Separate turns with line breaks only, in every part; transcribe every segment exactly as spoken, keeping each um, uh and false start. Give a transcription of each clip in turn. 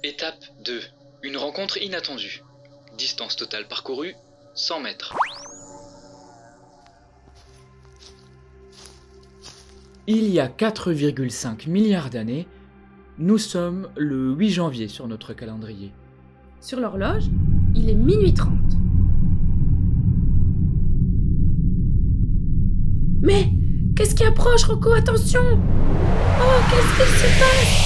Étape deux. Une rencontre inattendue. Distance totale parcourue, cent mètres.
Il y a quatre virgule cinq milliards d'années, nous sommes le huit janvier sur notre calendrier.
Sur l'horloge, il est minuit trente. Mais qu'est-ce qui approche, Rocco? Attention! Oh, qu'est-ce qu'il se passe?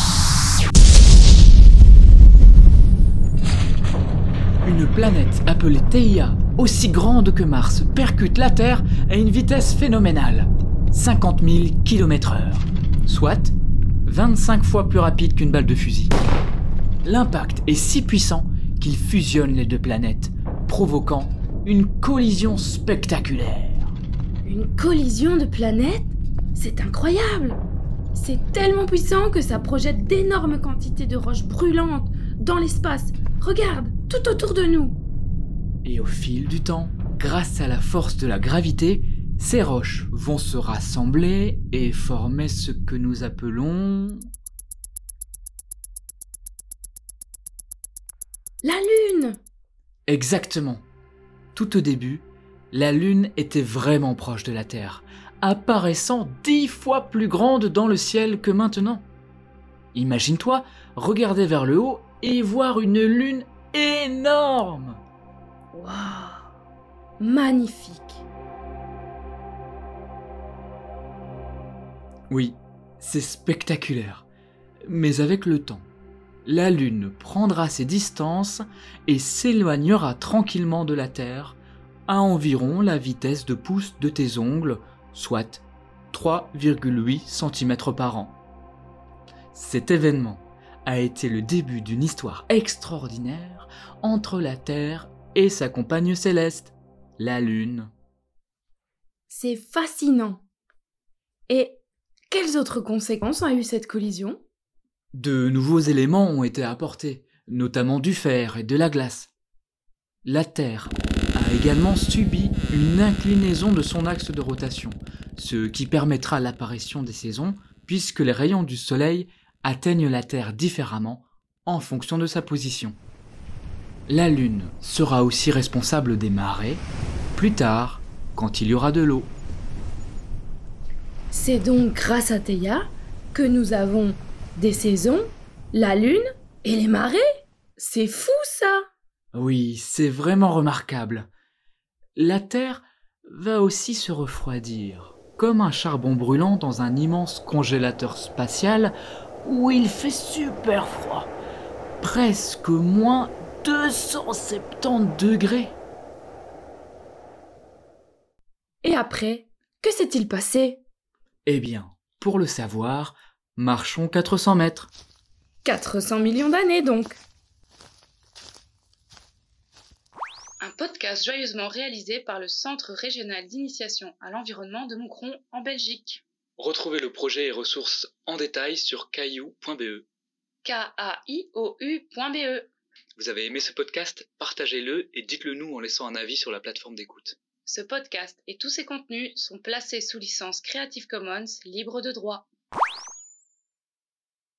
Une planète appelée Theia, aussi grande que Mars, percute la Terre à une vitesse phénoménale, cinquante mille kilomètres heure, soit vingt-cinq fois plus rapide qu'une balle de fusil. L'impact est si puissant qu'il fusionne les deux planètes, provoquant une collision spectaculaire.
Une collision de planètes? C'est incroyable! C'est tellement puissant que ça projette d'énormes quantités de roches brûlantes dans l'espace. Regarde, tout autour de nous.
Et au fil du temps, grâce à la force de la gravité, ces roches vont se rassembler et former ce que nous appelons...
La Lune!
Exactement. Tout au début, la Lune était vraiment proche de la Terre, apparaissant dix fois plus grande dans le ciel que maintenant. Imagine-toi regarder vers le haut et voir une Lune énorme.
Waouh! Magnifique!
Oui, c'est spectaculaire. Mais avec le temps, la Lune prendra ses distances et s'éloignera tranquillement de la Terre à environ la vitesse de pouce de tes ongles, soit trois virgule huit centimètres par an. Cet événement a été le début d'une histoire extraordinaire entre la Terre et sa compagne céleste, la Lune.
C'est fascinant. Et quelles autres conséquences a eu cette collision?
De nouveaux éléments ont été apportés, notamment du fer et de la glace. La Terre a également subi une inclinaison de son axe de rotation, ce qui permettra l'apparition des saisons puisque les rayons du Soleil atteignent la Terre différemment en fonction de sa position. La Lune sera aussi responsable des marées, plus tard, quand il y aura de l'eau.
C'est donc grâce à Theia que nous avons des saisons, la Lune et les marées? C'est fou ça!
Oui, c'est vraiment remarquable. La Terre va aussi se refroidir, comme un charbon brûlant dans un immense congélateur spatial où il fait super froid, presque moins deux cent soixante-dix degrés.
Et après, que s'est-il passé?
Eh bien, pour le savoir, marchons quatre cents mètres.
quatre cents millions d'années donc.
Un podcast joyeusement réalisé par le Centre régional d'initiation à l'environnement de Moucron en Belgique.
Retrouvez le projet et ressources en détail sur caillou point b e.
K A I O U point B E.
Vous avez aimé ce podcast? Partagez-le et dites-le nous en laissant un avis sur la plateforme d'écoute.
Ce podcast et tous ses contenus sont placés sous licence Creative Commons libre de droit.